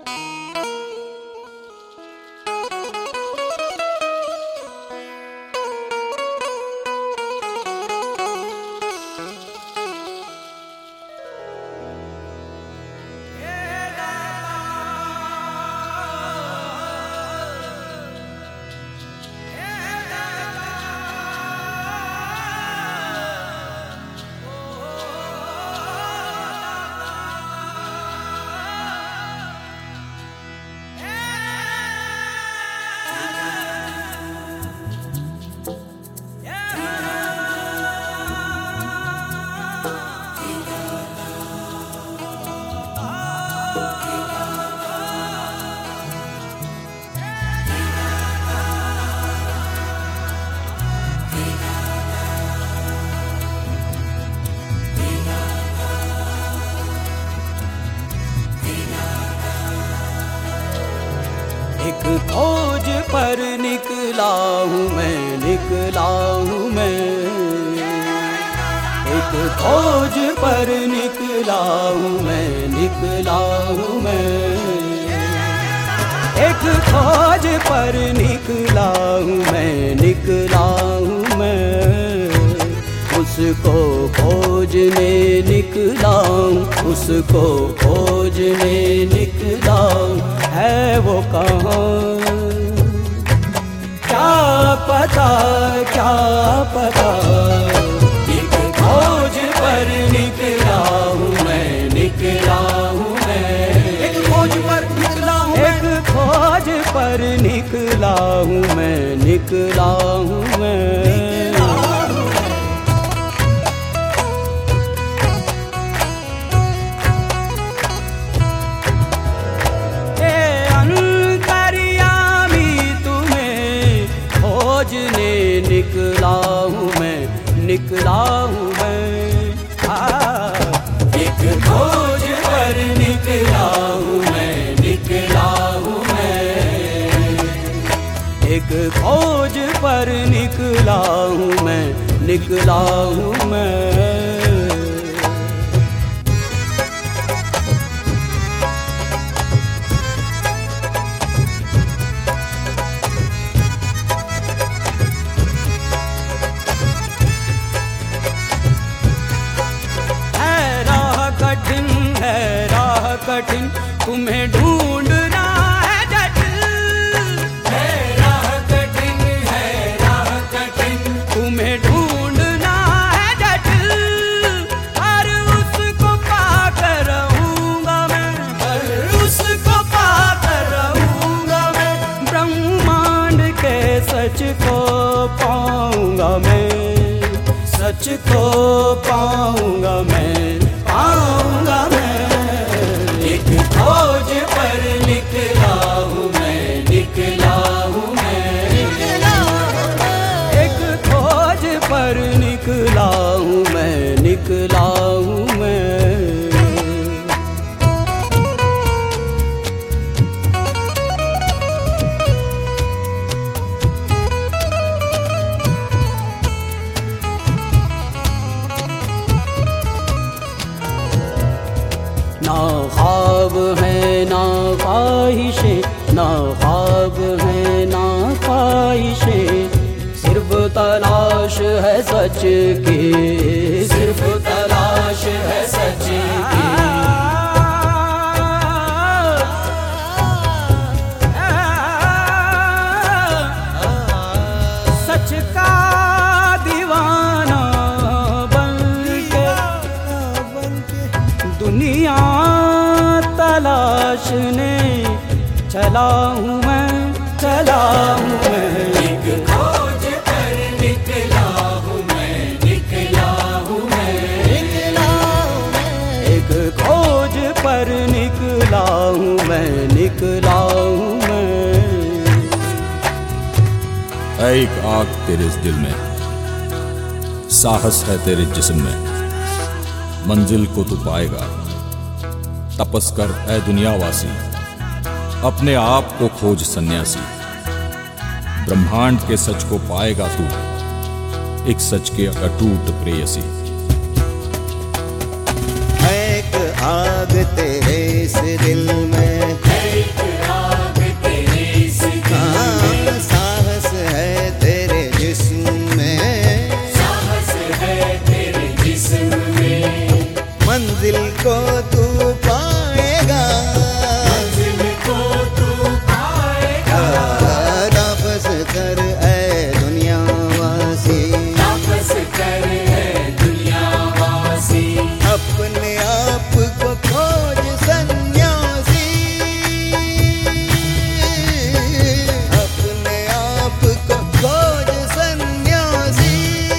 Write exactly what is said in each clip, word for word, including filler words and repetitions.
एक खोज पर निकला हूँ मैं, निकला हूँ मैं। एक खोज पर निकला हूँ मैं, निकला हूँ मैं। एक खोज पर निकला हूँ मैं, निकला हूँ मैं। उसको खोजने निकला हूँ, उसको खोजने निकला हूँ। है वो कहाँ क्या पता, क्या पता। एक खोज पर निकला हूँ मैं, निकला हूँ मैं। एक खोज पर निकला हूँ मैं, एक खोज पर निकला हूँ मैं, निकला हूँ मैं। निकला हूँ मैं, निकला हूँ मैं। हाँ, एक खोज पर निकला हूँ मैं, निकला हूँ मैं। एक खोज पर निकला हूँ मैं, निकला हूँ मैं। कठिन है राह कठिन, तुम्हें ढूंढना है जटिल। है राह कठिन, है राह कठिन, तुम्हें ढूंढना है जटिल। हर उसको पाकर रहूंगा मैं, हर उसको पाकर रहूंगा मैं। ब्रह्मांड के सच को पाऊंगा मैं, सच को पाऊंगा मैं, पाऊंगा मैं। एक खोज पर निकला हूँ मैं, निकला हूँ मैं। एक खोज पर निकला हूँ मैं, निकला हूँ मैं। ना ख्वाब है ना ख्वाहिशें, ना ख्वाब है ना ख्वाहिशें। सिर्फ तलाश है सच की, सिर्फ तलाश है सच की। सच का दीवाना दुनिया तलाशने चला हूँ मैं, चला हूँ मैं। एक खोज पर निकला हूँ मैं, निकला हूँ मैं, निकला हूँ मैं। एक खोज पर निकला हूँ मैं, निकला हूँ मैं। एक आग तेरे इस दिल में, साहस है तेरे जिस्म में। मंजिल को तू पाएगा, तपस कर ऐ दुनियावासी। अपने आप को खोज सन्यासी, ब्रह्मांड के सच को पाएगा तू, एक सच के अटूट प्रेयसी। एक आग तेरे इस दिल में, को तू पाएगा, मंजिल को तू पाएगा। तापस कर ऐ दुनियावासी, तापस कर ऐ दुनियावासी। अपने आप को खोज सन्यासी, अपने आप को खोज सन्यासी,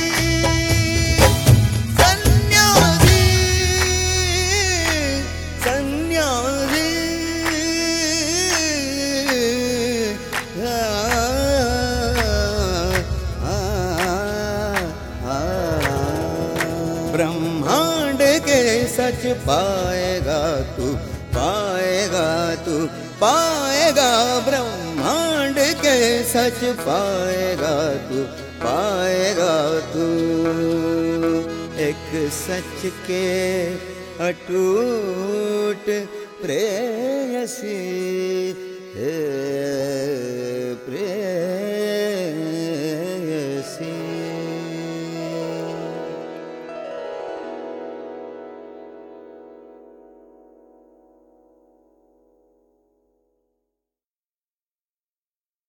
सन्यासी, सन्यासी। ब्रह्मांड के सच पाएगा तू, पाएगा तू, पाएगा। ब्रह्मांड के सच पाएगा तू, पाएगा तू। एक सच के अटूट प्रेयसी, हे प्रेयसी।